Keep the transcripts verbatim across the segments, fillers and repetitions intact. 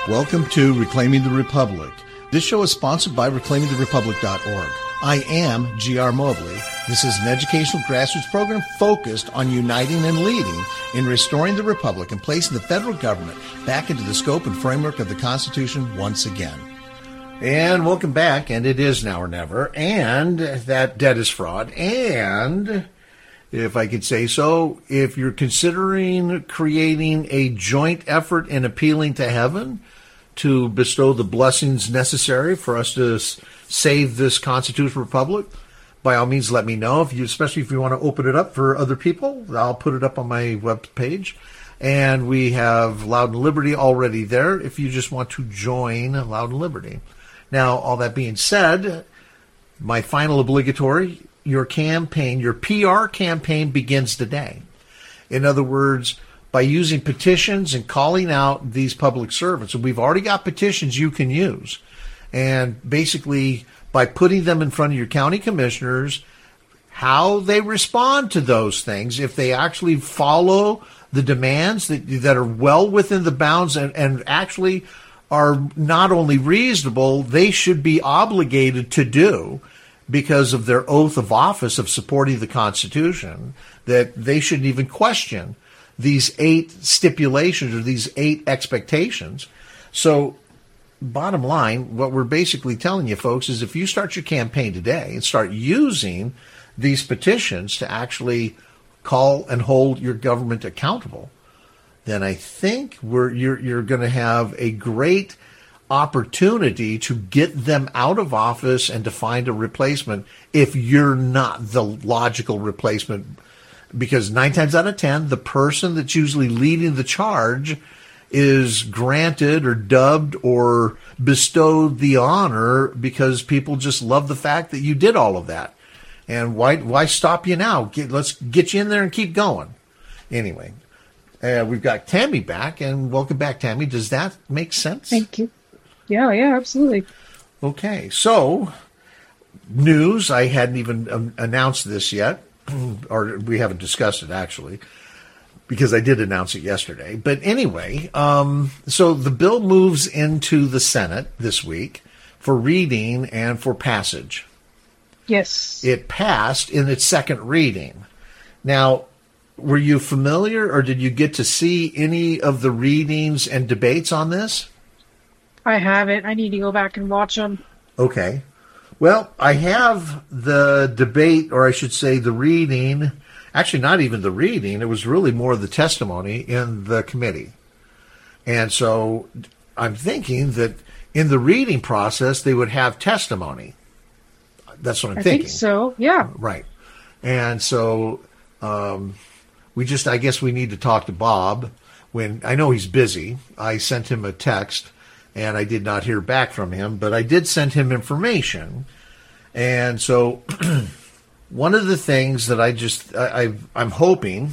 Welcome to Reclaiming the Republic. This show is sponsored by reclaiming the republic dot org. I am G R Mobley. This is an educational grassroots program focused on uniting and leading in restoring the republic and placing the federal government back into the scope and framework of the Constitution once again. And welcome back, and it is now or never, and that debt is fraud, and if I could say so, if you're considering creating a joint effort in appealing to heaven to bestow the blessings necessary for us to s- save this constitutional republic, by all means let me know, if you, especially if you want to open it up for other people. I'll put it up on my web page. And we have Loud and Liberty already there if you just want to join Loud and Liberty. Now, all that being said, my final obligatory, your campaign, your P R campaign begins today. In other words, by using petitions and calling out these public servants. And we've already got petitions you can use. And basically, by putting them in front of your county commissioners, how they respond to those things, if they actually follow the demands that, that are well within the bounds and, and actually are not only reasonable, they should be obligated to do because of their oath of office of supporting the Constitution, that they shouldn't even question these eight stipulations or these eight expectations. So bottom line, what we're basically telling you folks is if you start your campaign today and start using these petitions to actually call and hold your government accountable, then I think we're, you're, you're going to have a great opportunity to get them out of office and to find a replacement if you're not the logical replacement. Because nine times out of ten, the person that's usually leading the charge is granted or dubbed or bestowed the honor because people just love the fact that you did all of that. And why why stop you now? Get, let's get you in there and keep going. Anyway, uh, we've got Tammy back, and welcome back, Tammy. Does that make sense? Thank you. Yeah, yeah, absolutely. Okay, so news. I hadn't even um, announced this yet. Or we haven't discussed it, actually, because I did announce it yesterday. But anyway, um, so the bill moves into the Senate this week for reading and for passage. Yes. It passed in its second reading. Now, were you familiar or did you get to see any of the readings and debates on this? I haven't. I need to go back and watch them. Okay. Well, I have the debate, or I should say the reading, actually not even the reading, it was really more the testimony in the committee. And so I'm thinking that in the reading process, they would have testimony. That's what I'm I thinking. think so, yeah. Right. And so um, we just, I guess we need to talk to Bob. When I know he's busy. I sent him a text. And I did not hear back from him, but I did send him information. And so one of the things that I just, I, I've, I'm hoping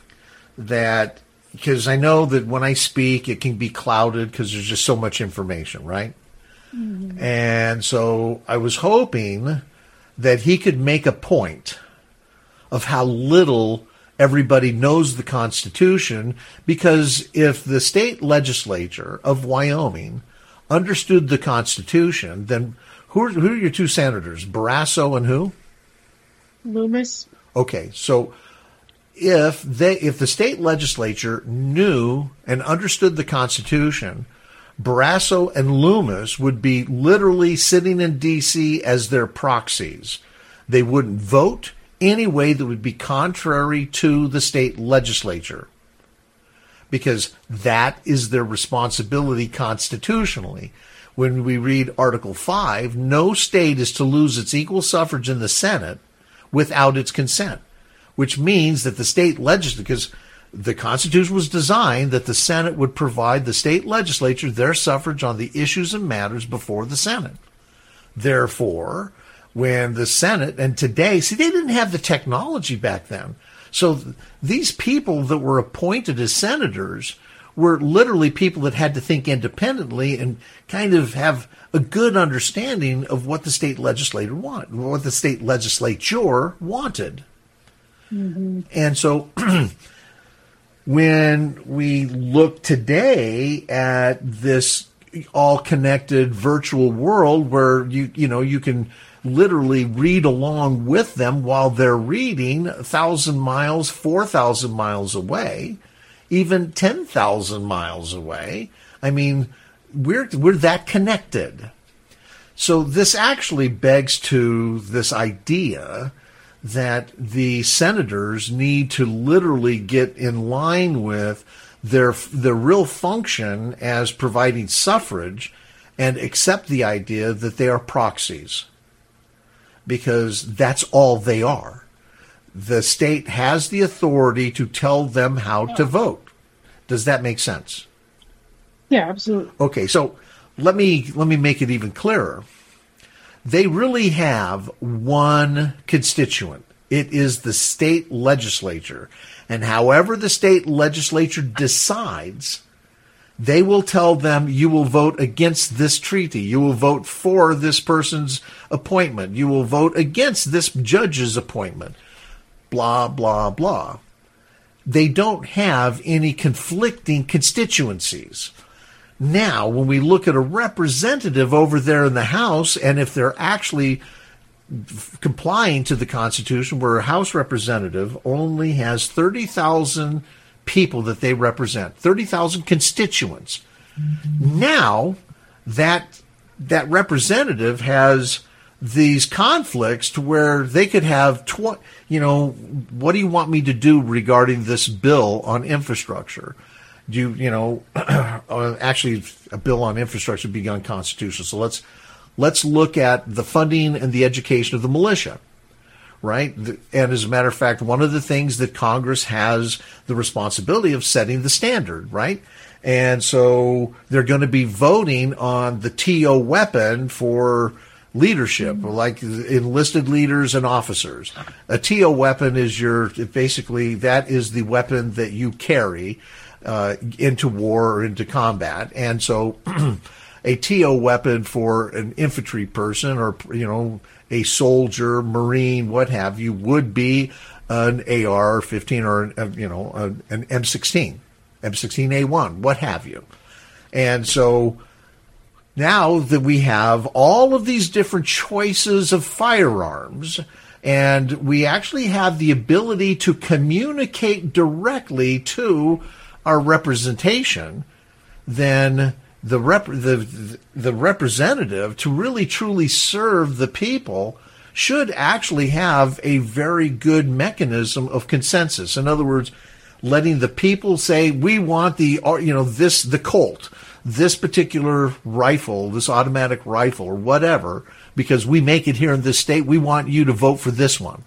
that, because I know that when I speak, it can be clouded because there's just so much information, right? Mm-hmm. And so I was hoping that he could make a point of how little everybody knows the Constitution, because if the state legislature of Wyoming understood the Constitution, then who are, who are your two senators? Barrasso and who? Loomis. Okay, so if they if the state legislature knew and understood the Constitution, Barrasso and Loomis would be literally sitting in D C as their proxies. They wouldn't vote any way that would be contrary to the state legislature, because that is their responsibility constitutionally. When we read Article five, no state is to lose its equal suffrage in the Senate without its consent, which means that the state legislature, because the Constitution was designed that the Senate would provide the state legislature their suffrage on the issues and matters before the Senate. Therefore, when the Senate, and today, see, they didn't have the technology back then. So th- these people that were appointed as senators were literally people that had to think independently and kind of have a good understanding of what the state legislator wanted, what the state legislature wanted. Mm-hmm. And so when we look today at this all connected virtual world where you you know you can literally read along with them while they're reading a thousand miles, four thousand miles away, even ten thousand miles away. I mean, we're we're that connected. So this actually begs to this idea that the senators need to literally get in line with their their real function as providing suffrage and accept the idea that they are proxies, because that's all they are. The state has the authority to tell them how to vote. Does that make sense? Yeah, absolutely. Okay, so let me let me make it even clearer. They really have one constituent. It is the state legislature. And however the state legislature decides, they will tell them, you will vote against this treaty. You will vote for this person's appointment. You will vote against this judge's appointment. Blah, blah, blah. They don't have any conflicting constituencies. Now, when we look at a representative over there in the House, and if they're actually complying to the Constitution, where a House representative only has thirty thousand people that they represent, thirty thousand constituents. Mm-hmm. Now, that that representative has these conflicts to where they could have, tw- you know, what do you want me to do regarding this bill on infrastructure? Do you, you know, actually a bill on infrastructure would be unconstitutional. So let's let's look at the funding and the education of the militia, right? And as a matter of fact, one of the things that Congress has the responsibility of setting the standard, right? And so they're going to be voting on the T O weapon for leadership, like enlisted leaders and officers. A T O weapon is your, basically, that is the weapon that you carry uh, into war or into combat. And so a T O weapon for an infantry person or, you know, a soldier, Marine, what have you, would be an A R fifteen or, you know, an M sixteen, M sixteen A one, what have you. And so now that we have all of these different choices of firearms, and we actually have the ability to communicate directly to our representation, then the rep- the the representative, to really truly serve the people, should actually have a very good mechanism of consensus. In other words, letting the people say, we want the, you know, this, the Colt, this particular rifle, this automatic rifle or whatever, because we make it here in this state. We want you to vote for this one.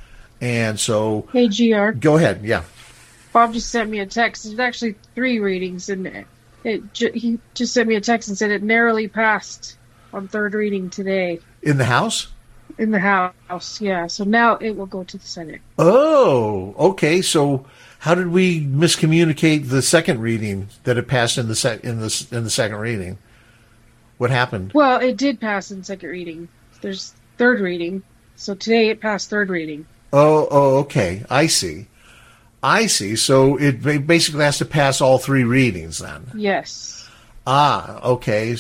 And so, hey, G R, go ahead. Yeah. Bob just sent me a text. There's actually three readings, and it, it ju- he just sent me a text and said it narrowly passed on third reading today. In the House? In the House, yeah. So now it will go to the Senate. Oh, okay. So how did we miscommunicate the second reading that it passed in the sec- in the in the second reading? What happened? Well, it did pass in second reading. There's third reading. So today it passed third reading. Oh, oh, okay. I see. I see. So it basically has to pass all three readings then. Yes. Ah, okay.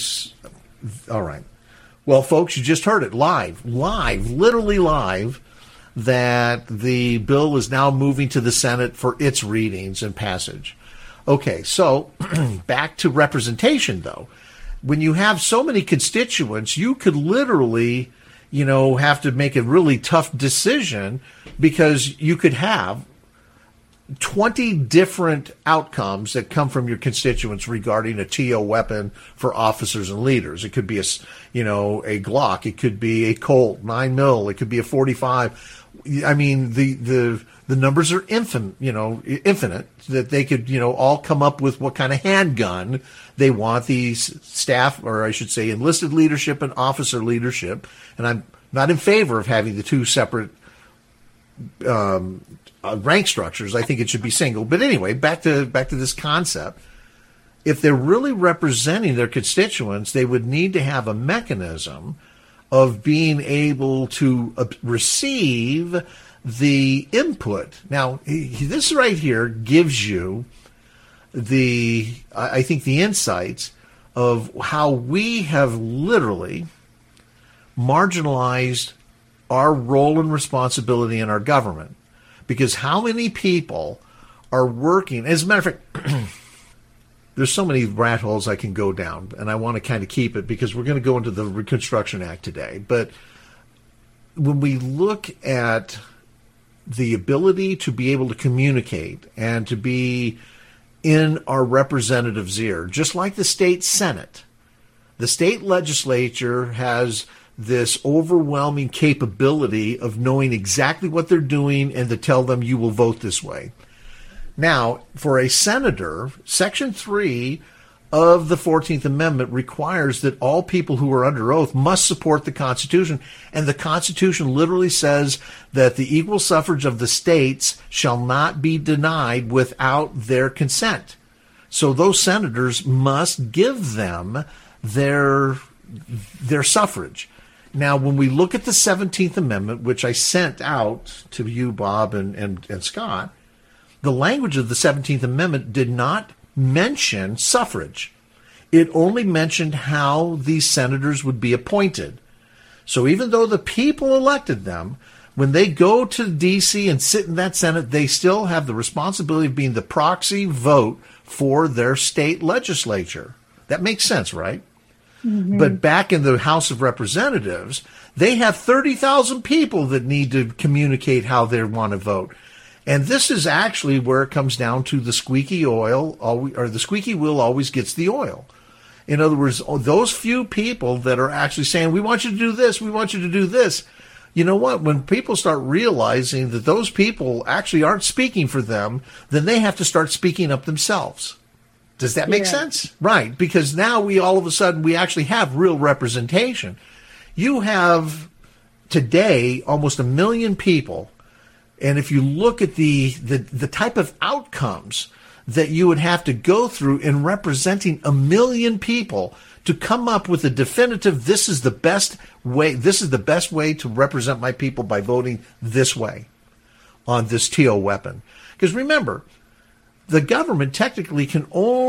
All right. Well, folks, you just heard it live, live, literally live, that the bill is now moving to the Senate for its readings and passage. Okay, so back to representation, though. When you have so many constituents, you could literally, you know, have to make a really tough decision, because you could have twenty different outcomes that come from your constituents regarding a T O weapon for officers and leaders. It could be a, you know, a Glock. It could be a Colt nine mil. It could be a forty-five. I mean, the, the, the numbers are infinite, you know, infinite, that they could, you know, all come up with what kind of handgun they want. These staff, or I should say enlisted leadership and officer leadership. And I'm not in favor of having the two separate, um, Uh, rank structures. I think it should be single. But anyway, back to back to this concept. If they're really representing their constituents, they would need to have a mechanism of being able to uh, receive the input. Now, he, this right here gives you the, I think, the insights of how we have literally marginalized our role and responsibility in our government. Because how many people are working, as a matter of fact, there's so many rat holes I can go down, and I want to kind of keep it because we're going to go into the Reconstruction Act today. But when we look at the ability to be able to communicate and to be in our representative's ear, just like the state Senate, the state legislature has this overwhelming capability of knowing exactly what they're doing and to tell them you will vote this way. Now, for a senator, Section three of the fourteenth Amendment requires that all people who are under oath must support the Constitution, and the Constitution literally says that the equal suffrage of the states shall not be denied without their consent. So those senators must give them their their suffrage. Now, when we look at the seventeenth Amendment, which I sent out to you, Bob, and, and, and Scott, the language of the seventeenth Amendment did not mention suffrage. It only mentioned how these senators would be appointed. So even though the people elected them, when they go to D C and sit in that Senate, they still have the responsibility of being the proxy vote for their state legislature. That makes sense, right? Mm-hmm. But back in the House of Representatives, they have thirty thousand people that need to communicate how they want to vote. And this is actually where it comes down to the squeaky oil, or the squeaky wheel always gets the oil. In other words, those few people that are actually saying, we want you to do this, we want you to do this. You know what? When people start realizing that those people actually aren't speaking for them, then they have to start speaking up themselves. Does that make yeah. sense? Right. Because now we all of a sudden, we actually have real representation. You have today almost a million people. And if you look at the, the, the type of outcomes that you would have to go through in representing a million people to come up with a definitive, this is the best way, this is the best way to represent my people by voting this way on this T O weapon. Because remember, the government technically can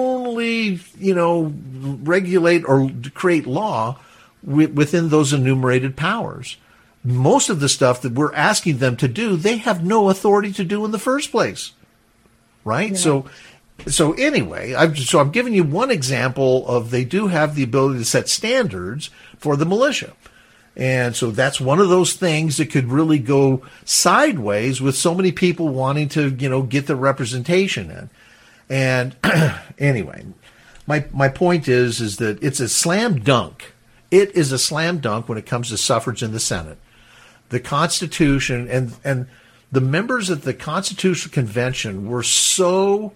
only, you know, regulate or create law w- within those enumerated powers. Most of the stuff that we're asking them to do, they have no authority to do in the first place, right? Yeah. So, so anyway, I've, so I'm giving you one example of they do have the ability to set standards for the militia. And so that's one of those things that could really go sideways with so many people wanting to, you know, get the representation in. And anyway, my my point is, is that it's a slam dunk. It is a slam dunk when it comes to suffrage in the Senate. The Constitution and, and the members of the Constitutional Convention were so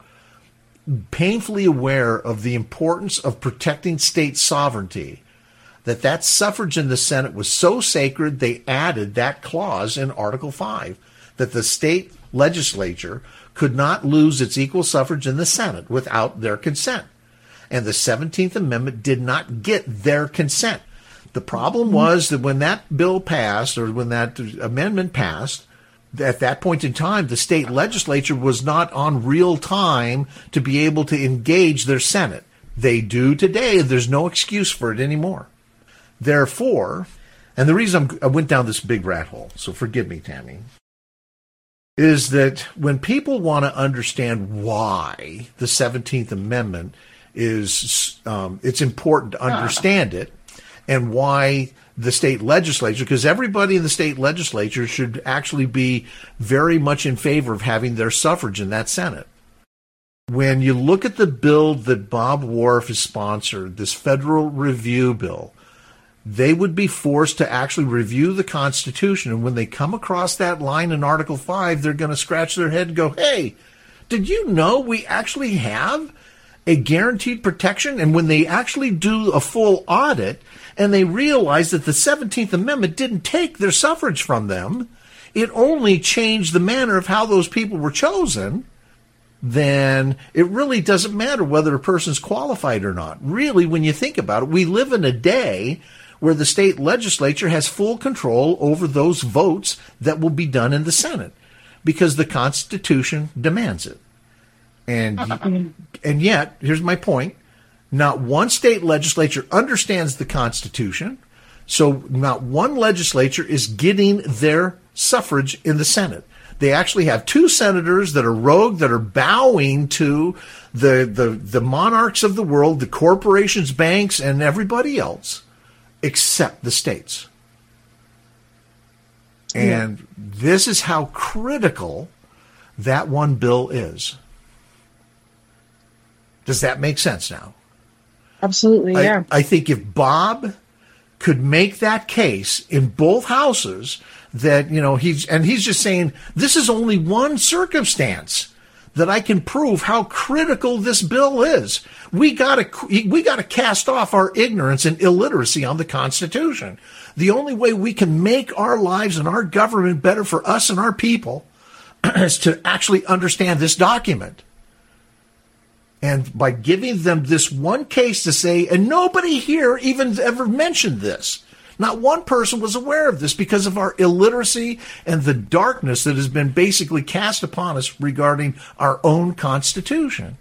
painfully aware of the importance of protecting state sovereignty that that suffrage in the Senate was so sacred they added that clause in Article five, that the state legislature could not lose its equal suffrage in the Senate without their consent. And the seventeenth Amendment did not get their consent. The problem was that when that bill passed, or when that amendment passed, at that point in time, the state legislature was not on real time to be able to engage their Senate. They do today. There's no excuse for it anymore. Therefore, and the reason I'm, I went down this big rat hole, so forgive me, Tammy, is that when people want to understand why the seventeenth Amendment is, um, it's important to understand it, and why the state legislature, because everybody in the state legislature should actually be very much in favor of having their suffrage in that Senate. When you look at the bill that Bob Whorf has sponsored, this federal review bill, they would be forced to actually review the Constitution. And when they come across that line in Article five, they're going to scratch their head and go, hey, did you know we actually have a guaranteed protection? And when they actually do a full audit and they realize that the seventeenth Amendment didn't take their suffrage from them, it only changed the manner of how those people were chosen, then it really doesn't matter whether a person's qualified or not. Really, when you think about it, we live in a day where the state legislature has full control over those votes that will be done in the Senate because the Constitution demands it. And and yet, here's my point, Not one state legislature understands the Constitution, so not one legislature is getting their suffrage in the Senate. They actually have two senators that are rogue, that are bowing to the, the, the monarchs of the world, the corporations, banks, and everybody else, except the states. And yeah. This is how critical that one bill is. Does that make sense now? Absolutely, yeah. I, I think if Bob could make that case in both houses that, you know, he's, and he's just saying, this is only one circumstance that I can prove how critical this bill is. We gotta, we gotta cast off our ignorance and illiteracy on the Constitution. The only way we can make our lives and our government better for us and our people is to actually understand this document. And by giving them this one case to say, and nobody here even ever mentioned this. Not one person was aware of this because of our illiteracy and the darkness that has been basically cast upon us regarding our own Constitution.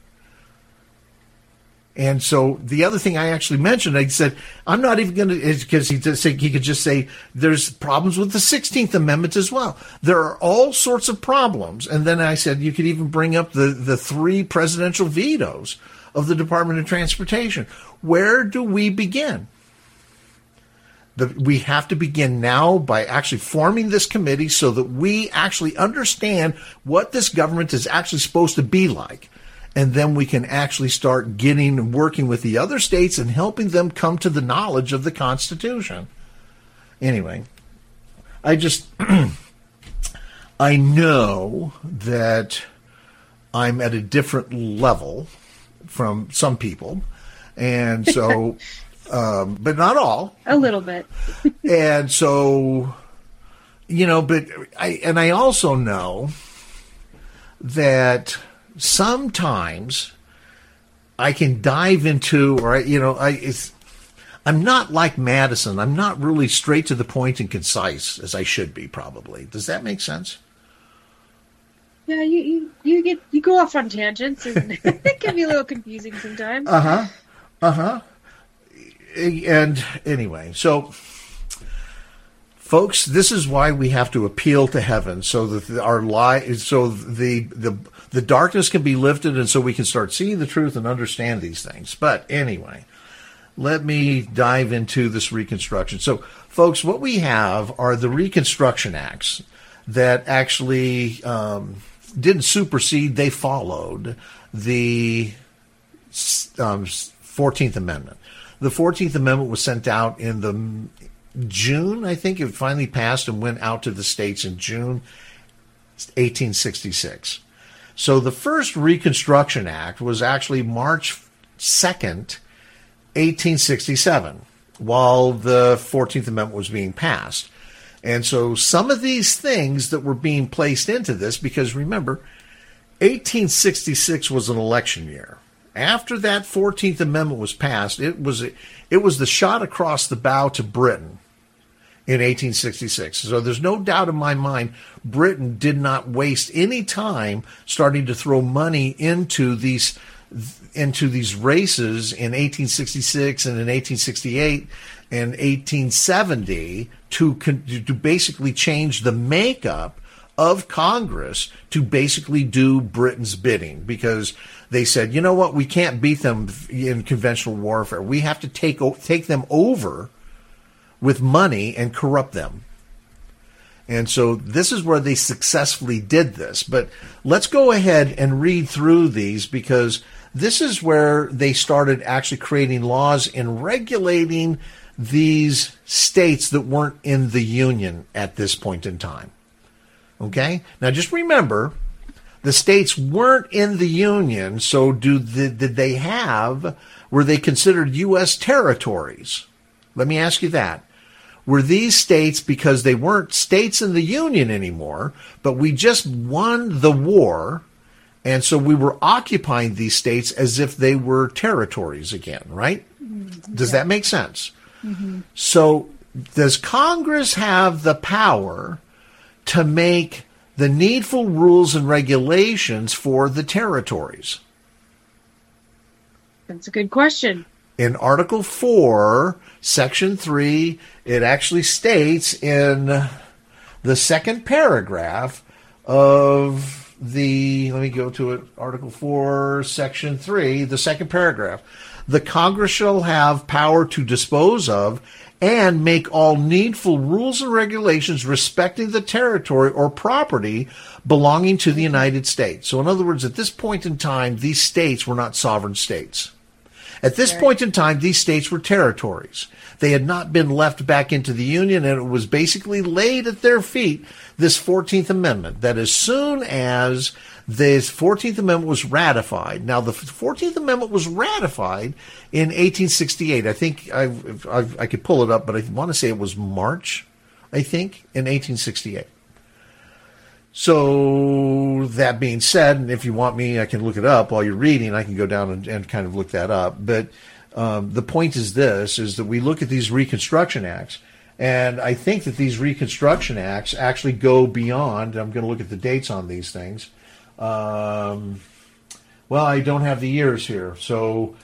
And so the other thing I actually mentioned, I said, I'm not even going to, because he, just say, he could just say there's problems with the sixteenth Amendment as well. There are all sorts of problems. And then I said you could even bring up the, the three presidential vetoes of the Department of Transportation. Where do we begin? The, we have to begin now by actually forming this committee so that we actually understand what this government is actually supposed to be like. And then we can actually start getting and working with the other states and helping them come to the knowledge of the Constitution. Anyway, I just, I know that I'm at a different level from some people. And so, um, but not all. A little bit. And so, you know, but I, and I also know that sometimes I can dive into, or, you know, I, it's, I'm not like Madison. I'm not really straight to the point and concise as I should be, probably. Does that make sense? Yeah, you, you, you get, you go off on tangents, and it can be a little confusing sometimes. Uh-huh. Uh-huh. And anyway, so folks, this is why we have to appeal to heaven, so that our lie, so the the the darkness can be lifted, and so we can start seeing the truth and understand these things. But anyway, let me dive into this Reconstruction. So, folks, what we have are the Reconstruction Acts that actually um, didn't supersede; they followed the um, fourteenth Amendment. The fourteenth Amendment was sent out in the June, I think it finally passed and went out to the states in June eighteen sixty-six. So the first Reconstruction Act was actually March second, eighteen sixty-seven, while the fourteenth Amendment was being passed. And so some of these things that were being placed into this, because remember, eighteen sixty-six was an election year. After that fourteenth Amendment was passed, it was it was the shot across the bow to Britain in eighteen sixty-six. So there's no doubt in my mind Britain did not waste any time starting to throw money into these into these races in eighteen sixty-six and in eighteen sixty-eight and eighteen seventy to to basically change the makeup of Congress to basically do Britain's bidding, because they said, you know what, we can't beat them in conventional warfare. We have to take take them over with money and corrupt them. And so this is where they successfully did this. But let's go ahead and read through these, because this is where they started actually creating laws and regulating these states that weren't in the Union at this point in time. Okay? Now just remember, the states weren't in the Union, so do the, did they have, were they considered U S territories? Let me ask you that. Were these states, because they weren't states in the Union anymore, but we just won the war, and so we were occupying these states as if they were territories again, right? Mm-hmm. Does yeah. that make sense? Mm-hmm. So does Congress have the power to make the needful rules and regulations for the territories? That's a good question. in Article four, Section three, it actually states in the second paragraph of the, let me go to it, Article four, Section three, the second paragraph. The Congress shall have power to dispose of and make all needful rules and regulations respecting the territory or property belonging to the United States. So in other words, at this point in time, these states were not sovereign states. At this point in time, these states were territories. They had not been left back into the Union, and it was basically laid at their feet, this fourteenth Amendment, that as soon as this fourteenth Amendment was ratified, now the fourteenth Amendment was ratified in eighteen sixty-eight. I think I've, I've, I could pull it up, but I want to say it was March, I think, in eighteen sixty-eight. So that being said, and if you want me, I can look it up while you're reading. I can go down and, and kind of look that up. But um, the point is this, is that we look at these Reconstruction Acts, and I think that these Reconstruction Acts actually go beyond, I'm going to look at the dates on these things. Um, well, I don't have the years here. So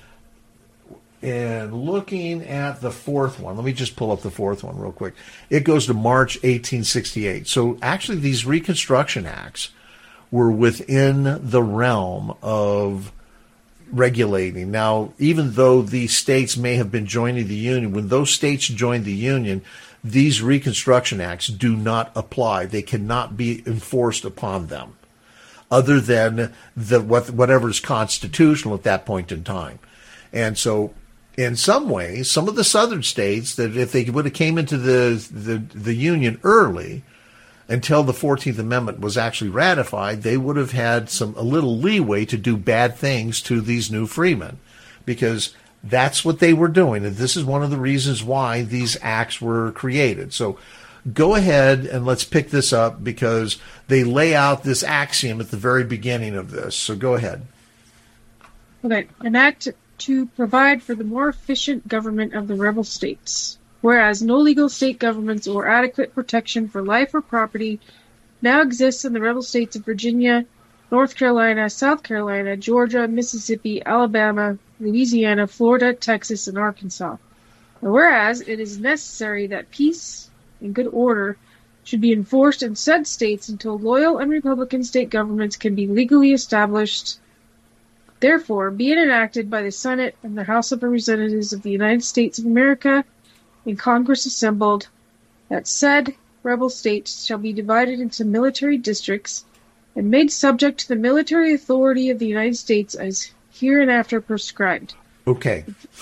in looking at the fourth one, let me just pull up the fourth one real quick. It goes to March eighteen sixty-eight. So actually these Reconstruction Acts were within the realm of regulating. Now, even though these states may have been joining the Union, when those states joined the Union, these Reconstruction Acts do not apply. They cannot be enforced upon them, other than the what, whatever is constitutional at that point in time. And so in some ways, some of the southern states, that if they would have came into the, the, the Union early, until the fourteenth Amendment was actually ratified, they would have had some a little leeway to do bad things to these new freemen, because that's what they were doing. And this is one of the reasons why these acts were created. So go ahead and let's pick this up, because they lay out this axiom at the very beginning of this. So go ahead. Okay. An act to provide for the more efficient government of the rebel states. Whereas no legal state governments or adequate protection for life or property now exists in the rebel states of Virginia, North Carolina, South Carolina, Georgia, Mississippi, Alabama, Louisiana, Florida, Texas, and Arkansas. And whereas it is necessary that peace and good order should be enforced in said states until loyal and Republican state governments can be legally established. Therefore, be it enacted by the Senate and the House of Representatives of the United States of America in Congress assembled, that said rebel states shall be divided into military districts and made subject to the military authority of the United States as hereinafter prescribed. Okay.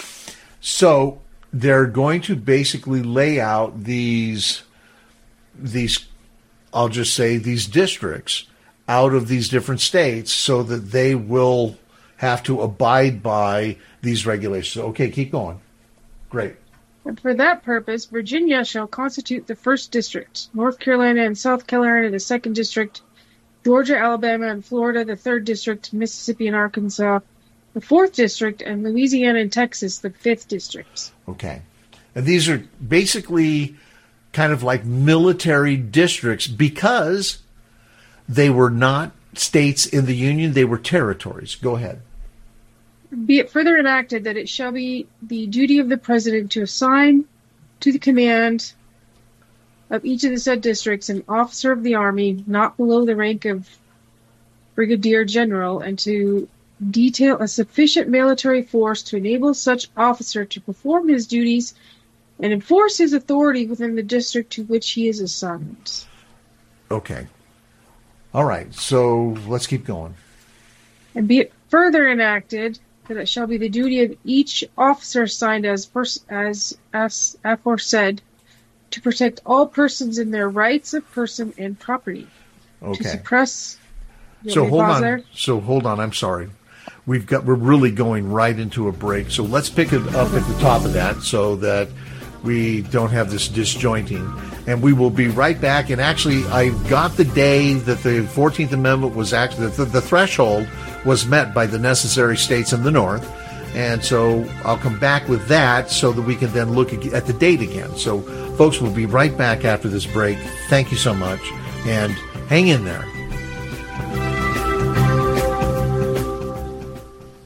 So they're going to basically lay out these, these, I'll just say, these districts out of these different states so that they will have to abide by these regulations. Okay, keep going. Great. And for that purpose, Virginia shall constitute the first district, North Carolina and South Carolina the second district, Georgia, Alabama, and Florida the third district, Mississippi and Arkansas the fourth district, and Louisiana and Texas the fifth district. Okay. And these are basically kind of like military districts because they were not states in the Union, they were territories. Go ahead. Be it further enacted that it shall be the duty of the President to assign to the command of each of the said districts an officer of the Army not below the rank of Brigadier General, and to detail a sufficient military force to enable such officer to perform his duties and enforce his authority within the district to which he is assigned. Okay. All right, so let's keep going. And be it further enacted that it shall be the duty of each officer assigned as pers- as as aforesaid to protect all persons in their rights of person and property. Okay. To suppress. So hold on. There? So hold on. I'm sorry. We've got. We're really going right into a break. So let's pick it up at the top of that so that we don't have this disjointing. And we will be right back. And actually, I got the day that the fourteenth Amendment was actually, the, the threshold was met by the necessary states in the North. And so I'll come back with that so that we can then look at the date again. So, folks, we'll be right back after this break. Thank you so much. And hang in there.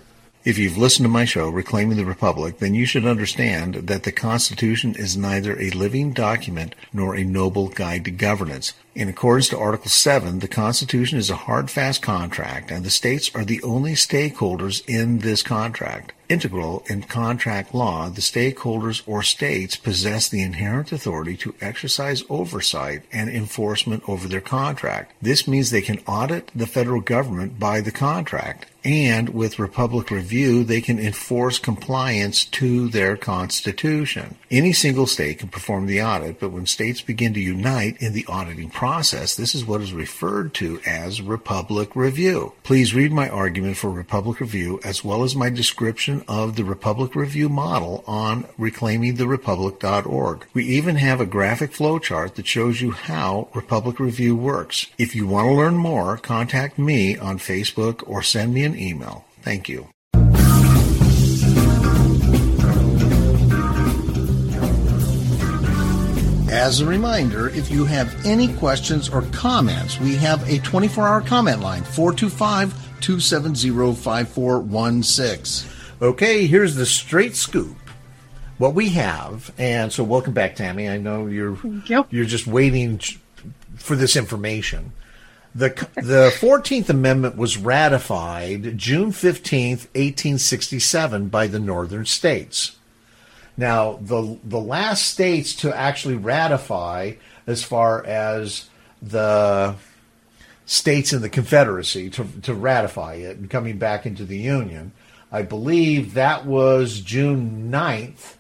If you've listened to my show, Reclaiming the Republic, then you should understand that the Constitution is neither a living document nor a noble guide to governance. In accordance to Article seven, the Constitution is a hard, fast contract, and the states are the only stakeholders in this contract. Integral in contract law, the stakeholders or states possess the inherent authority to exercise oversight and enforcement over their contract. This means they can audit the federal government by the contract, and with Republic Review, they can enforce compliance to their Constitution. Any single state can perform the audit, but when states begin to unite in the auditing process, this is what is referred to as Republic Review. Please read my argument for Republic Review as well as my description of the Republic Review model on reclaiming the republic dot org. We even have a graphic flowchart that shows you how Republic Review works. If you want to learn more, contact me on Facebook or send me an email. Thank you. As a reminder, if you have any questions or comments, we have a twenty-four hour comment line, four two five, two seven zero, five four one six. Okay, here's the straight scoop. What we have, and so welcome back, Tammy. I know you're you. you're just waiting for this information. The the fourteenth Amendment was ratified June fifteenth, eighteen sixty-seven by the northern states. Now, the the last states to actually ratify, as far as the states in the Confederacy to, to ratify it and coming back into the Union, I believe that was June ninth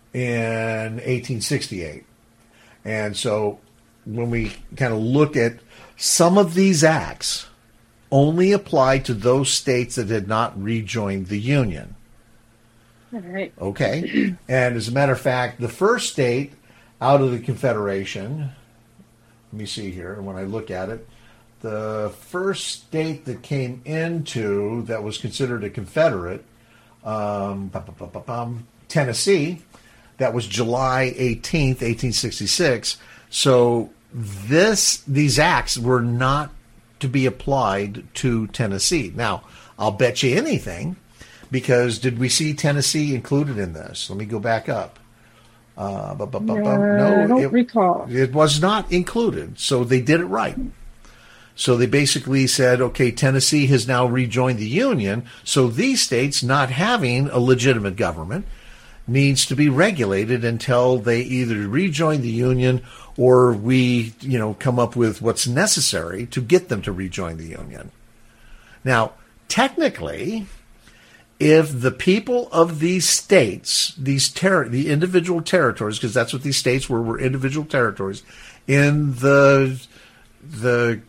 in eighteen sixty-eight. And so when we kind of look at some of these acts, only apply to those states that had not rejoined the Union. All right. Okay. And as a matter of fact, the first state out of the Confederation, let me see here, when I look at it, the first state that came into that was considered a Confederate, um, Tennessee, that was July eighteenth, eighteen sixty-six. So this these acts were not to be applied to Tennessee. Now, I'll bet you anything, because did we see Tennessee included in this? Let me go back up. Uh, bu- bu- bu- bu- no, I don't it, recall. It was not included, so they did it right. So they basically said, okay, Tennessee has now rejoined the Union, so these states not having a legitimate government needs to be regulated until they either rejoin the Union or we, you know, come up with what's necessary to get them to rejoin the Union. Now, technically, if the people of these states, these ter- the individual territories, because that's what these states were, were individual territories in the the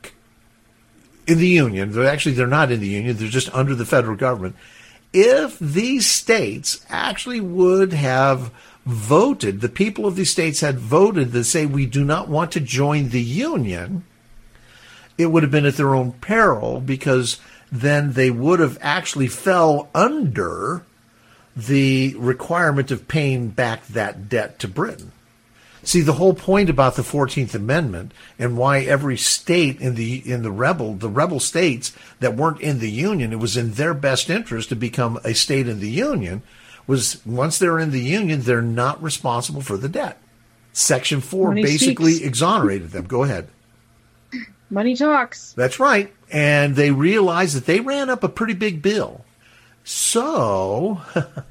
in the Union. They're actually, they're not in the Union. They're just under the federal government. If these states actually would have voted, the people of these states had voted to say we do not want to join the Union, it would have been at their own peril, because then they would have actually fell under the requirement of paying back that debt to Britain. See, the whole point about the fourteenth Amendment and why every state in the in the rebel the rebel states that weren't in the Union, it was in their best interest to become a state in the Union, was once they're in the Union, they're not responsible for the debt. Section four Money basically speaks. exonerated them. Go ahead. Money talks. That's right. And they realized that they ran up a pretty big bill. So,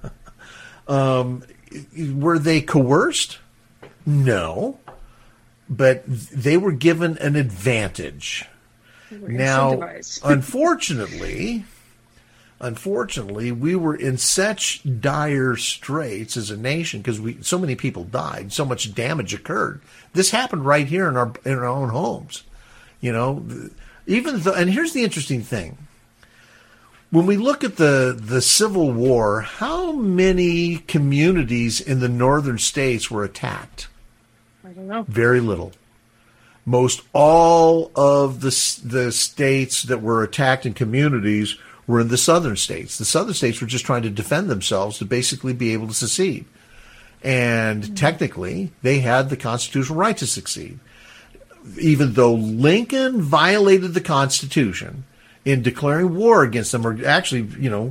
um, were they coerced? No. But they were given an advantage. We're Now, incentivized. unfortunately, unfortunately, we were in such dire straits as a nation because we so many people died, so much damage occurred. This happened right here in our in our own homes. You know, even though, and here's the interesting thing. When we look at the, the Civil War, how many communities in the northern states were attacked? I don't know. Very little. Most all of the the states that were attacked in communities were in the southern states. The southern states were just trying to defend themselves to basically be able to secede. And mm-hmm. technically, they had the constitutional right to succeed. Even though Lincoln violated the Constitution in declaring war against them, or actually, you know,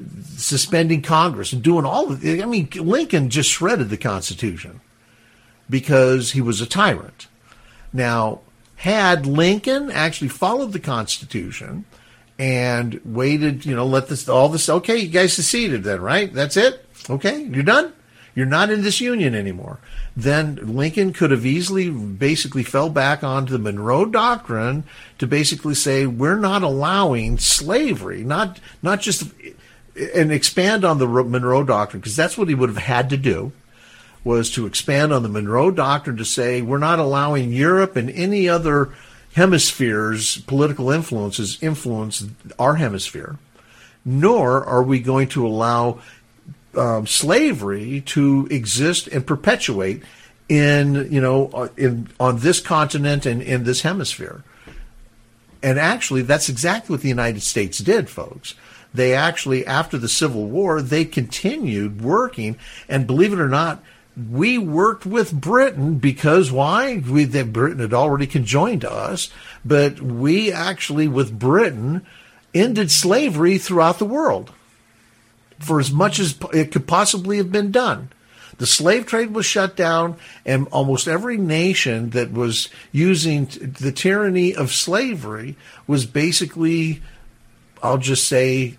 suspending Congress and doing all of it. I mean, Lincoln just shredded the Constitution because he was a tyrant. Now, had Lincoln actually followed the Constitution and waited, you know, let this, all this, okay, you guys seceded then, right? That's it? Okay, you're done? You're not in this union anymore. Then Lincoln could have easily basically fell back onto the Monroe Doctrine to basically say, we're not allowing slavery, not not just, and expand on the Monroe Doctrine, because that's what he would have had to do, was to expand on the Monroe Doctrine to say, we're not allowing Europe and any other hemisphere's political influences influence our hemisphere, nor are we going to allow Um, slavery to exist and perpetuate in, you know, in on this continent and in this hemisphere. And actually, that's exactly what the United States did, folks. They actually, after the Civil War, they continued working, and believe it or not, we worked with Britain because why? We, that Britain had already conjoined to us, but we actually, with Britain, ended slavery throughout the world for as much as it could possibly have been done. The slave trade was shut down, and almost every nation that was using the tyranny of slavery was basically, I'll just say,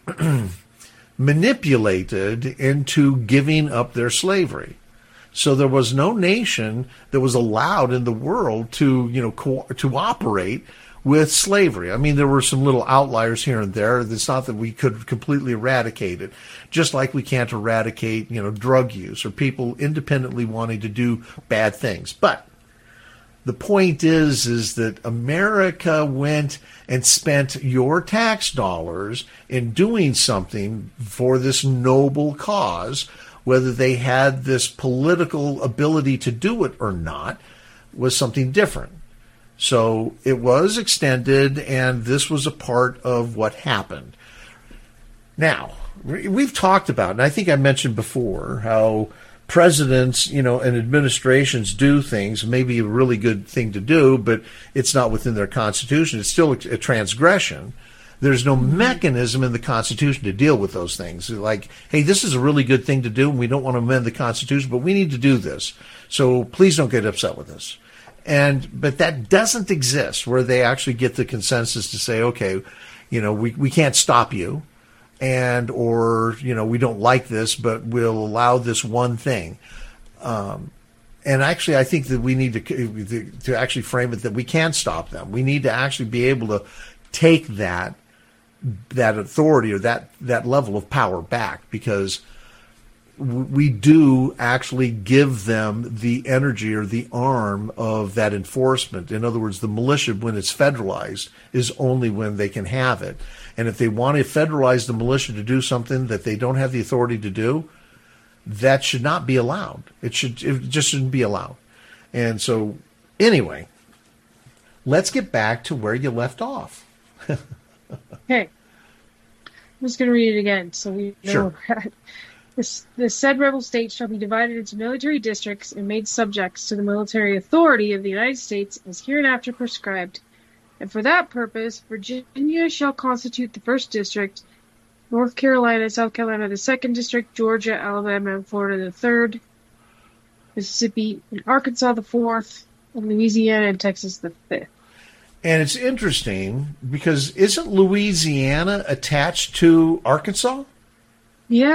manipulated into giving up their slavery. So there was no nation that was allowed in the world to, you know, co- to operate with slavery. I mean, there were some little outliers here and there. It's not that we could completely eradicate it, just like we can't eradicate, you know, drug use or people independently wanting to do bad things. But the point is, is that America went and spent your tax dollars in doing something for this noble cause, whether they had this political ability to do it or not, was something different. So it was extended, and this was a part of what happened. Now, we've talked about, and I think I mentioned before, how presidents, you know, and administrations do things, maybe a really good thing to do, but it's not within their Constitution. It's still a transgression. There's no mechanism in the Constitution to deal with those things. Like, hey, this is a really good thing to do, and we don't want to amend the Constitution, but we need to do this. So please don't get upset with us. And but that doesn't exist where they actually get the consensus to say, okay, you know, we, we can't stop you, and or, you know, we don't like this, but we'll allow this one thing. Um, and actually, I think that we need to to actually frame it that we can stop them. We need to actually be able to take that that authority or that, that level of power back, because we do actually give them the energy or the arm of that enforcement. In other words, the militia, when it's federalized, is only when they can have it. And if they want to federalize the militia to do something that they don't have the authority to do, that should not be allowed. It should, it just shouldn't be allowed. And so, anyway, let's get back to where you left off. Okay. I'm just going to read it again so we know. Sure. This, the said rebel states shall be divided into military districts and made subjects to the military authority of the United States as hereinafter prescribed. And for that purpose, Virginia shall constitute the first district, North Carolina, South Carolina the second district, Georgia, Alabama, and Florida the third, Mississippi and Arkansas the fourth, and Louisiana and Texas the fifth. And it's interesting because isn't Louisiana attached to Arkansas? Yeah.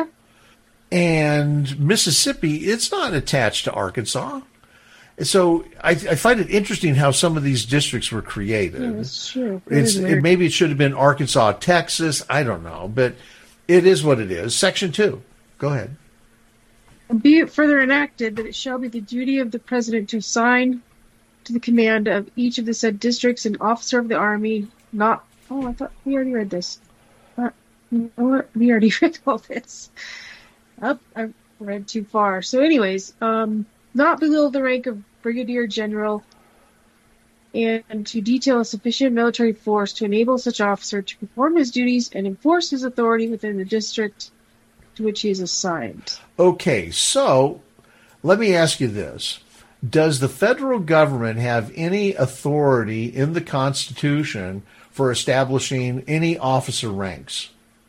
And Mississippi, it's not attached to Arkansas. So I, I find it interesting how some of these districts were created. Yeah, that's true. It It's it, maybe it should have been Arkansas, Texas. I don't know, but it is what it is. Section two. Go ahead. And be it further enacted that it shall be the duty of the President to assign to the command of each of the said districts an officer of the Army, not... Oh, I thought we already read this. Uh, you know what? We already read all this. Up, oh, I read too far. So anyways, um, not below the rank of Brigadier General, and to detail a sufficient military force to enable such officer to perform his duties and enforce his authority within the district to which he is assigned. Okay, so let me ask you this. Does the federal government have any authority in the Constitution for establishing any officer ranks?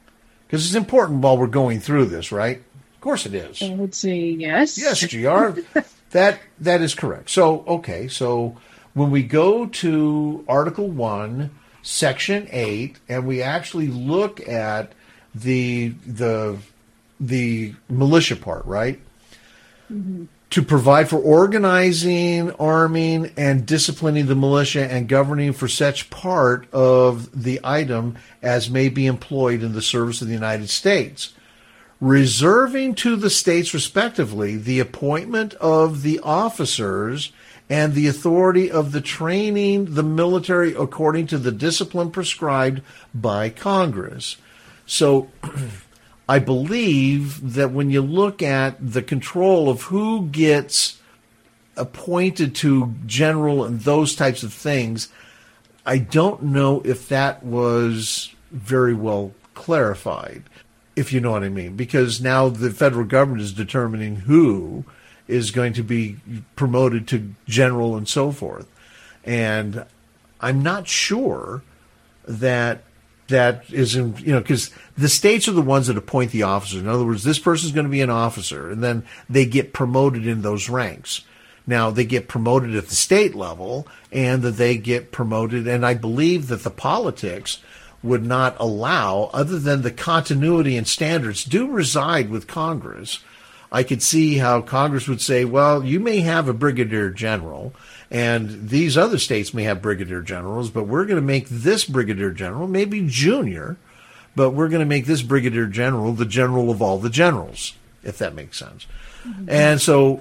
Because it's important while we're going through this, right? Of course it is. I would say yes. Yes, G R. that that is correct. So, okay, so when we go to Article one, Section eight, and we actually look at the the the militia part, right? Mm-hmm. To provide for organizing, arming, and disciplining the militia and governing for such part of the item as may be employed in the service of the United States, reserving to the states respectively the appointment of the officers and the authority of the training the military according to the discipline prescribed by Congress. So I believe that when you look at the control of who gets appointed to general and those types of things, I don't know if that was very well clarified, if you know what I mean, because now the federal government is determining who is going to be promoted to general and so forth. And I'm not sure that that is, in, you know, because the states are the ones that appoint the officers. In other words, this person is going to be an officer, and then they get promoted in those ranks. Now, they get promoted at the state level, and that they get promoted, and I believe that the politics would not allow, other than the continuity and standards do reside with Congress. I could see how Congress would say, well, you may have a brigadier general, and these other states may have brigadier generals, but we're going to make this brigadier general, maybe junior, but we're going to make this brigadier general the general of all the generals, if that makes sense. Mm-hmm. And so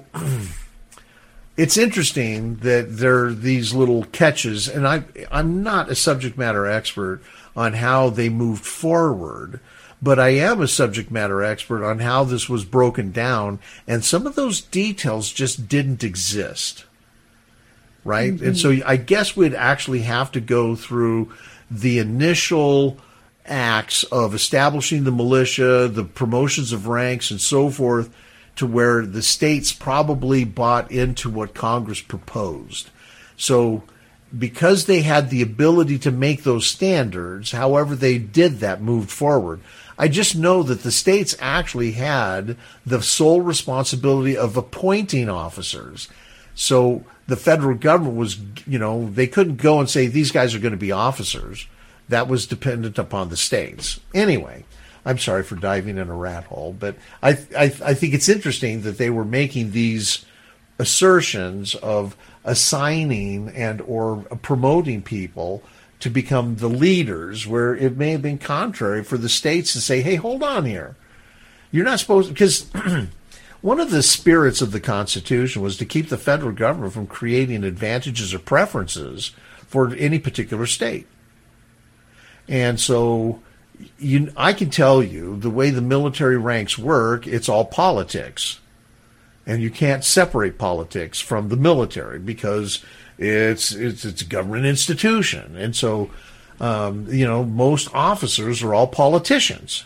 it's interesting that there are these little catches, and I, I'm not a subject matter expert on how they moved forward, but I am a subject matter expert on how this was broken down, and some of those details just didn't exist, right? Mm-hmm. And so I guess we'd actually have to go through the initial acts of establishing the militia, the promotions of ranks, and so forth, to where the states probably bought into what Congress proposed. So because they had the ability to make those standards, however they did that, moved forward. I just know that the states actually had the sole responsibility of appointing officers. So the federal government was, you know, they couldn't go and say these guys are going to be officers. That was dependent upon the states. Anyway, I'm sorry for diving in a rat hole, but I, I, I think it's interesting that they were making these assertions of assigning and or promoting people to become the leaders, where it may have been contrary for the states to say, hey, hold on here. You're not supposed to, because one of the spirits of the Constitution was to keep the federal government from creating advantages or preferences for any particular state. And so you, I can tell you the way the military ranks work, it's all politics. And you can't separate politics from the military because it's it's it's a government institution. And so, um, you know, most officers are all politicians.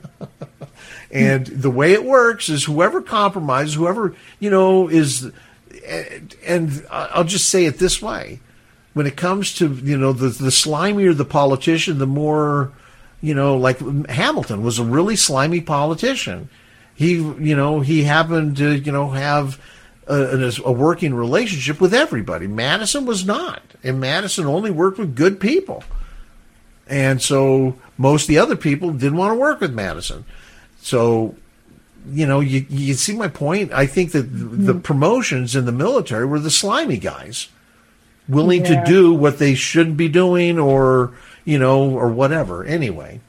And the way it works is whoever compromises, whoever, you know, is, and I'll just say it this way. When it comes to, you know, the, the slimier the politician, the more, you know, like Hamilton was a really slimy politician. He, you know, he happened to, you know, have a, a working relationship with everybody. Madison was not. And Madison only worked with good people. And so most of the other people didn't want to work with Madison. So, you know, you, you see my point? I think that mm-hmm. the promotions in the military were the slimy guys, willing yeah. to do what they shouldn't be doing, or, you know, or whatever. Anyway.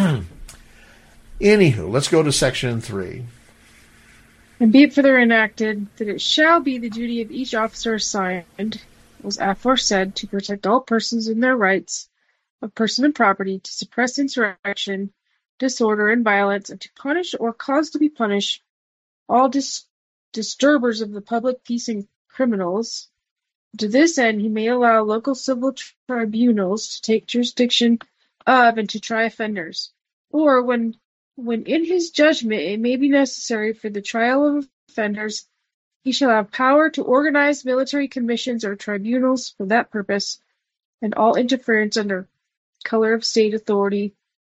Anywho, let's go to section three. And be it further enacted that it shall be the duty of each officer assigned, as aforesaid, to protect all persons in their rights of person and property, to suppress insurrection, disorder, and violence, and to punish or cause to be punished all dis- disturbers of the public peace and criminals. To this end, he may allow local civil tribunals to take jurisdiction of and to try offenders, or when When in his judgment it may be necessary for the trial of offenders, he shall have power to organize military commissions or tribunals for that purpose, and all interference under color of state authority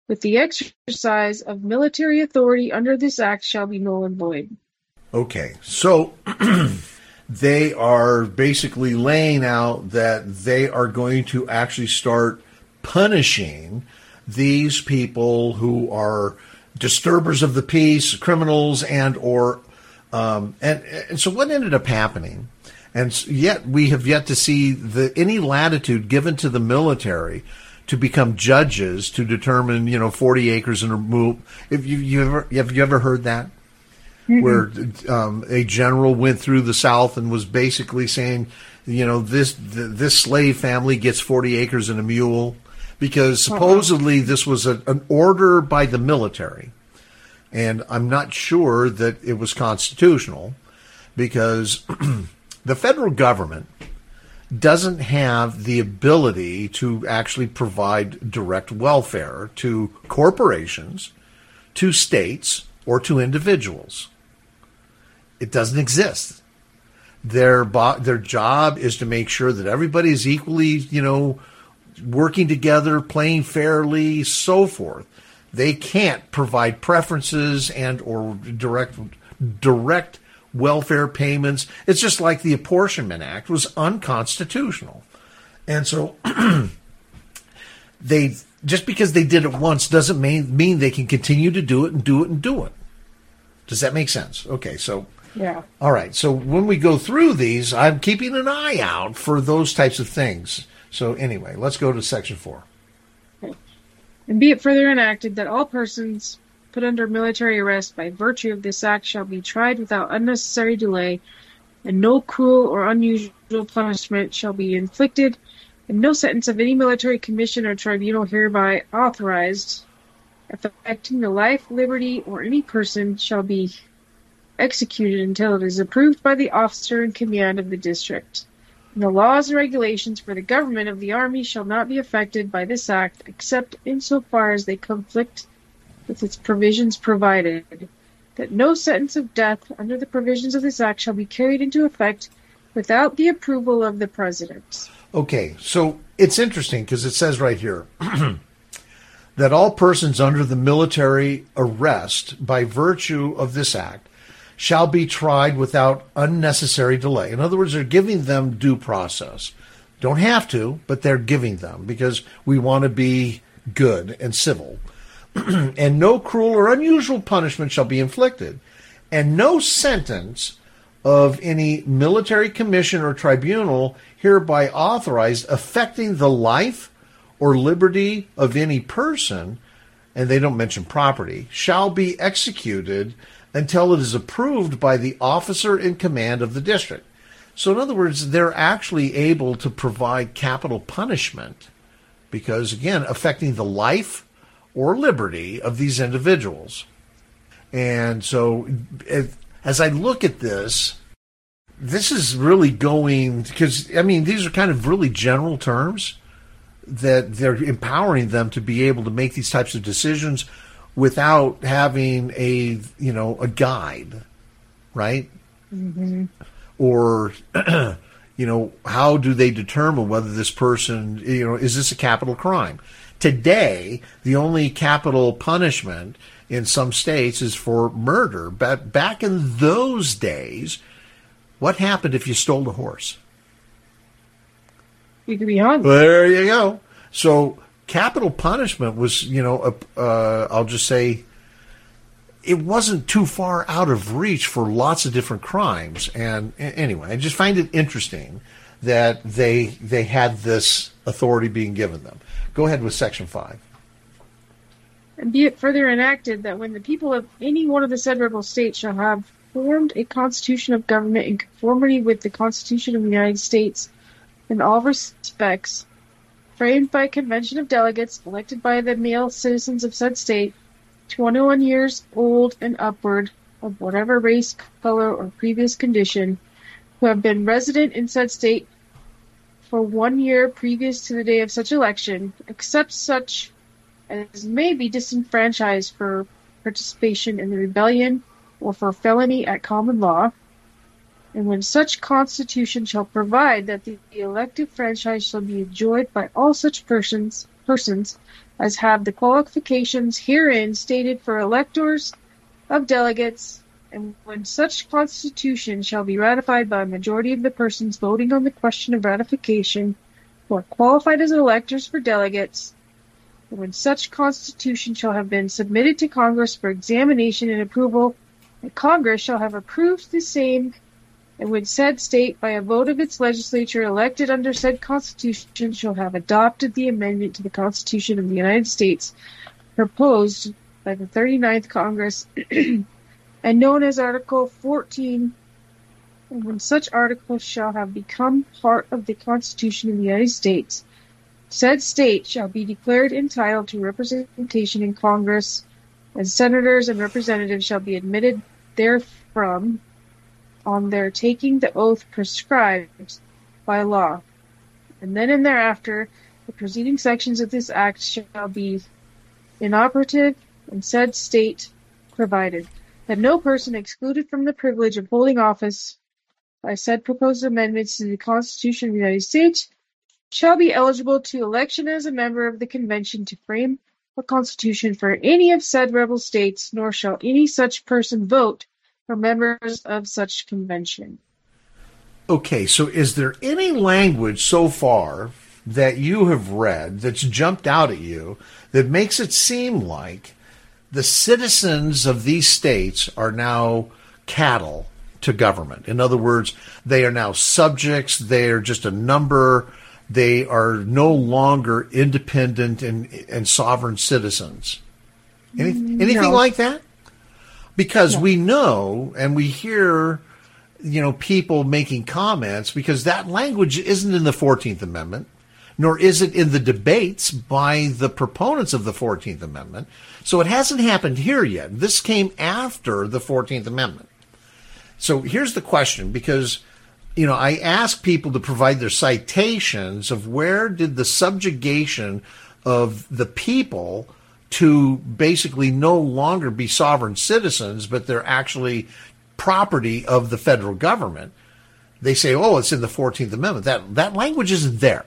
with the exercise of military authority under this act shall be null and void. Okay, so they are basically laying out that they are going to actually start punishing these people who are disturbers of the peace, criminals, and or um, and, and so what ended up happening, and yet we have yet to see the any latitude given to the military to become judges to determine, you know, forty acres and remove. If you, you ever have you ever heard that? Mm-hmm. Where um, a general went through the South and was basically saying, you know, this this slave family gets forty acres and a mule, because supposedly this was a, an order by the military, and I'm not sure that it was constitutional, because the federal government doesn't have the ability to actually provide direct welfare to corporations, to states, or to individuals. It doesn't exist. Their bo- their job is to make sure that everybody is equally, you know, working together, playing fairly, so forth. They can't provide preferences and or direct direct welfare payments. It's just like the Apportionment Act was unconstitutional. And so they just because they did it once doesn't mean, mean they can continue to do it and do it and do it. Does that make sense? Okay, so yeah. All right. So when we go through these, I'm keeping an eye out for those types of things. So anyway, let's go to section four. Okay. And be it further enacted that all persons put under military arrest by virtue of this act shall be tried without unnecessary delay, and no cruel or unusual punishment shall be inflicted, and no sentence of any military commission or tribunal hereby authorized affecting the life, liberty, or any person shall be executed until it is approved by the officer in command of the district. And the laws and regulations for the government of the army shall not be affected by this act, except insofar as they conflict with its provisions, provided that no sentence of death under the provisions of this act shall be carried into effect without the approval of the president. Okay, so it's interesting because it says right here that all persons under the military arrest by virtue of this act shall be tried without unnecessary delay. In other words, they're giving them due process. Don't have to, but they're giving them because we want to be good and civil. And no cruel or unusual punishment shall be inflicted, and no sentence of any military commission or tribunal hereby authorized affecting the life or liberty of any person, and they don't mention property, shall be executed until it is approved by the officer in command of the district. So in other words, they're actually able to provide capital punishment because, again, affecting the life or liberty of these individuals. And so as I look at this, this is really going, because, I mean, these are kind of really general terms that they're empowering them to be able to make these types of decisions without having a, you know, a guide, right? Mm-hmm. Or, you know, how do they determine whether this person, you know, is this a capital crime? Today, the only capital punishment in some states is for murder. But back in those days, what happened if you stole a horse? You could be hung. There you go. So capital punishment was, you know, uh, I'll just say, it wasn't too far out of reach for lots of different crimes. And anyway, I just find it interesting that they they had this authority being given them. Go ahead with section five. And be it further enacted that when the people of any one of the said rebel states shall have formed a constitution of government in conformity with the Constitution of the United States in all respects, framed by a convention of delegates elected by the male citizens of said state, twenty-one years old and upward, of whatever race, color, or previous condition, who have been resident in said state for one year previous to the day of such election, except such as may be disenfranchised for participation in the rebellion or for felony at common law, and when such constitution shall provide that the elective franchise shall be enjoyed by all such persons persons as have the qualifications herein stated for electors of delegates, and when such constitution shall be ratified by a majority of the persons voting on the question of ratification, who are qualified as electors for delegates, and when such constitution shall have been submitted to Congress for examination and approval, and Congress shall have approved the same, and when said state, by a vote of its legislature elected under said constitution, shall have adopted the amendment to the Constitution of the United States proposed by the thirty-ninth Congress and known as Article fourteen, and when such article shall have become part of the Constitution of the United States, said state shall be declared entitled to representation in Congress, and senators and representatives shall be admitted therefrom on their taking the oath prescribed by law. And then and thereafter, the preceding sections of this act shall be inoperative, and said state provided that no person excluded from the privilege of holding office by said proposed amendments to the Constitution of the United States shall be eligible to election as a member of the convention to frame a constitution for any of said rebel states, nor shall any such person vote for members of such convention. Okay, so is there any language so far that you have read that's jumped out at you that makes it seem like the citizens of these states are now cattle to government? In other words, they are now subjects, they are just a number, they are no longer independent and, and sovereign citizens. Any, anything No. like that? Because No. we know and we hear, you know, people making comments, because that language isn't in the fourteenth Amendment, nor is it in the debates by the proponents of the fourteenth Amendment. So it hasn't happened here yet. This came after the fourteenth Amendment. So here's the question, because, you know, I ask people to provide their citations of where did the subjugation of the people to basically no longer be sovereign citizens, but they're actually property of the federal government. They say, oh, it's in the fourteenth Amendment. That, that language isn't there.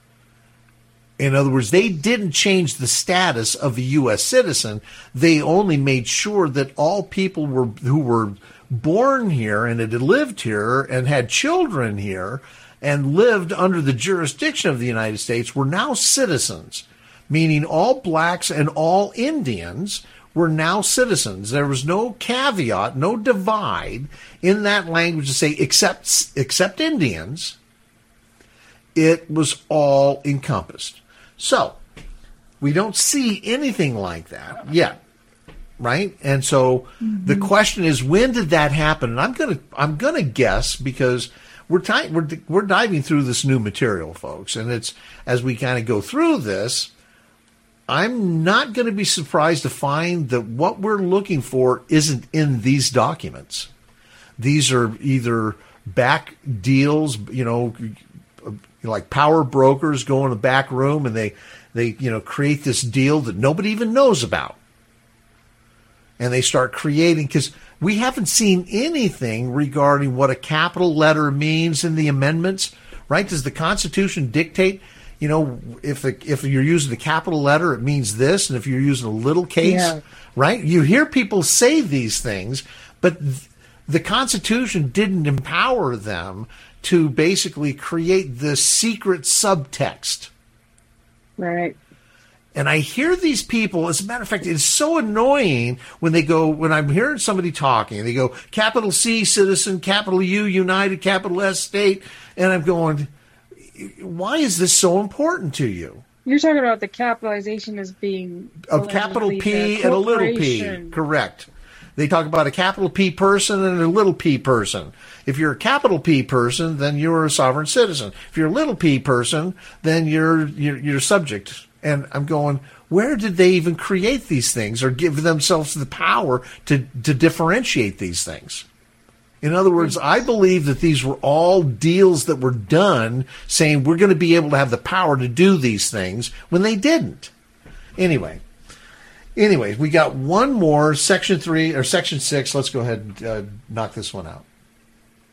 In other words, they didn't change the status of a U S citizen. They only made sure that all people were who were born here and had lived here and had children here and lived under the jurisdiction of the United States were now citizens, meaning all blacks and all Indians were now citizens. There was no caveat, no divide in that language to say except, except Indians. It was all encompassed. So we don't see anything like that yet, right? And so mm-hmm. the question is, when did that happen? And I'm gonna I'm gonna guess, because we're ty- we're we're diving through this new material, folks, and it's as we kind of go through this, I'm not going to be surprised to find that what we're looking for isn't in these documents. These are either back deals, you know, like power brokers go in the back room and they, they, you know, create this deal that nobody even knows about. And they start creating, because we haven't seen anything regarding what a capital letter means in the amendments, right? Does the Constitution dictate, you know, if the, if you're using the capital letter, it means this, and if you're using a little case, yeah. right? You hear people say these things, but th- the Constitution didn't empower them to basically create this secret subtext. Right. And I hear these people, as a matter of fact, it's so annoying when they go, when I'm hearing somebody talking, they go, capital C, citizen, capital U, united, capital S, state, and I'm going, why is this so important to you? You're talking about the capitalization as being of capital P and a little p. Correct. They talk about a capital P person and a little p person. If you're a capital P person, then you're a sovereign citizen. If you're a little p person, then you're you're, you're subject. And I'm going, where did they even create these things or give themselves the power to, to differentiate these things? In other words, I believe that these were all deals that were done saying we're going to be able to have the power to do these things when they didn't. Anyway, anyway, we got one more, section three or section six. Let's go ahead and uh, knock this one out.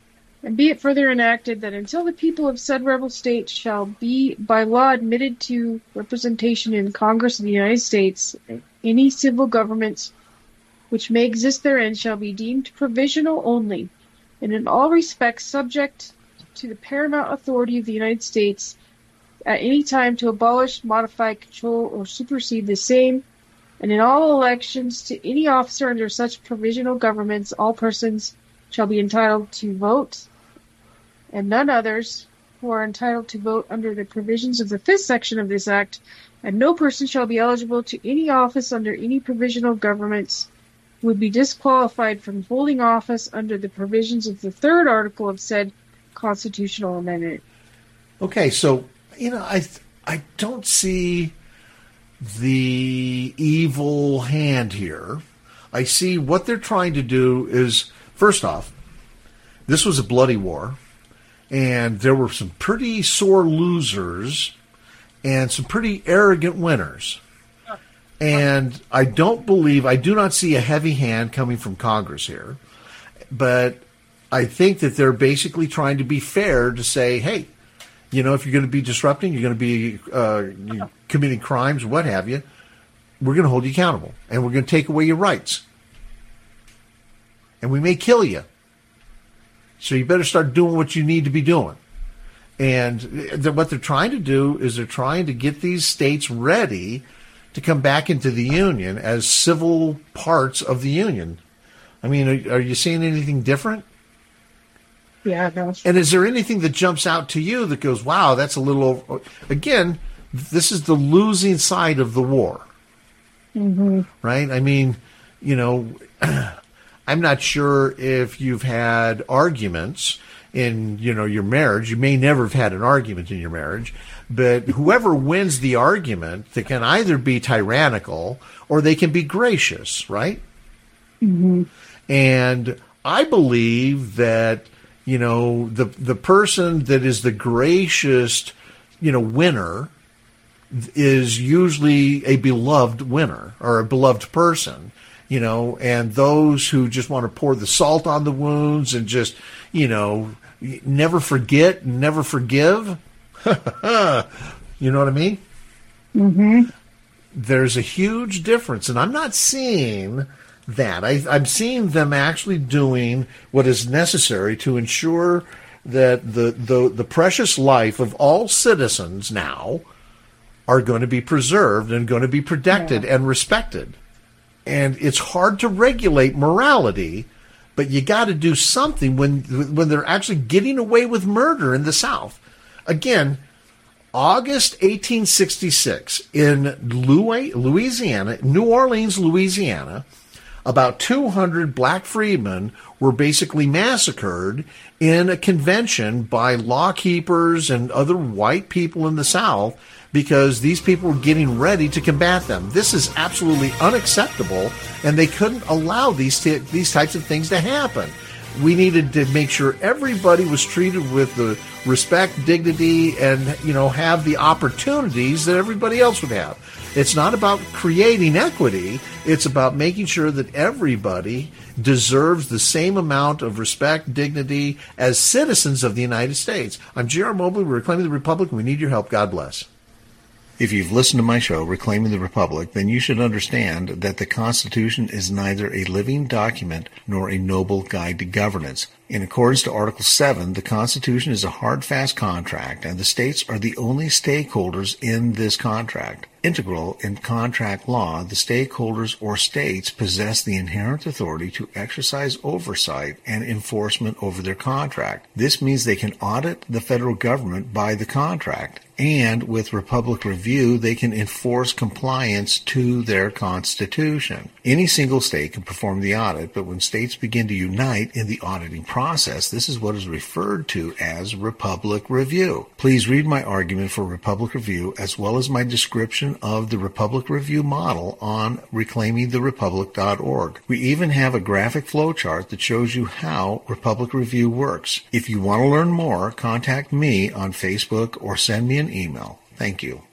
And be it further enacted that until the people of said rebel state shall be by law admitted to representation in Congress of the United States, any civil governments which may exist therein shall be deemed provisional only, and in all respects subject to the paramount authority of the United States at any time to abolish, modify, control, or supersede the same, and in all elections to any officer under such provisional governments, all persons shall be entitled to vote, and none others who are entitled to vote under the provisions of the fifth section of this act, and no person shall be eligible to any office under any provisional governments would be disqualified from holding office under the provisions of the third article of said constitutional amendment. Okay, so, you know, I I don't see the evil hand here. I see what they're trying to do is, first off, this was a bloody war, and there were some pretty sore losers and some pretty arrogant winners. And I don't believe, I do not see a heavy hand coming from Congress here, but I think that they're basically trying to be fair to say, hey, you know, if you're going to be disrupting, you're going to be uh, committing crimes, what have you, we're going to hold you accountable, and we're going to take away your rights. And we may kill you. So you better start doing what you need to be doing. And th- what they're trying to do is they're trying to get these states ready to come back into the Union as civil parts of the Union. I mean, are, are you seeing anything different? Yeah, no. And is there anything that jumps out to you that goes, wow, that's a little over... Again, this is the losing side of the war. Mm-hmm. Right? I mean, you know, I'm not sure if you've had arguments in, you know, your marriage. You may never have had an argument in your marriage, but whoever wins the argument, they can either be tyrannical or they can be gracious, right? Mm-hmm. And I believe that, you know, the the person that is the gracious, you know, winner is usually a beloved winner or a beloved person, you know, and those who just want to pour the salt on the wounds and just, you know, never forget, never forgive. You know what I mean? Mm-hmm. There's a huge difference, and I'm not seeing that. I, I'm seeing them actually doing what is necessary to ensure that the, the, the precious life of all citizens now are going to be preserved and going to be protected yeah. and respected. And it's hard to regulate morality, but you got to do something when when they're actually getting away with murder in the South. Again, August eighteen sixty-six in Louisiana, New Orleans, Louisiana, about two hundred black freedmen were basically massacred in a convention by law keepers and other white people in the South because these people were getting ready to combat them. This is absolutely unacceptable, and they couldn't allow these t- these types of things to happen. We needed to make sure everybody was treated with the respect, dignity, and, you know, have the opportunities that everybody else would have. It's not about creating equity. It's about making sure that everybody deserves the same amount of respect, dignity as citizens of the United States. I'm J R. Mobley. We're Reclaiming the Republic, and we need your help. God bless. If you've listened to my show, Reclaiming the Republic, then you should understand that the Constitution is neither a living document nor a noble guide to governance. In accordance to Article seven, the Constitution is a hard, fast contract, and the states are the only stakeholders in this contract. Integral in contract law, the stakeholders or states possess the inherent authority to exercise oversight and enforcement over their contract. This means they can audit the federal government by the contract, and with Republic Review, they can enforce compliance to their Constitution. Any single state can perform the audit, but when states begin to unite in the auditing process, this is what is referred to as Republic Review. Please read my argument for Republic Review as well as my description of the Republic Review model on reclaiming the republic dot org. We even have a graphic flowchart that shows you how Republic Review works. If you want to learn more, contact me on Facebook or send me an email. Thank you.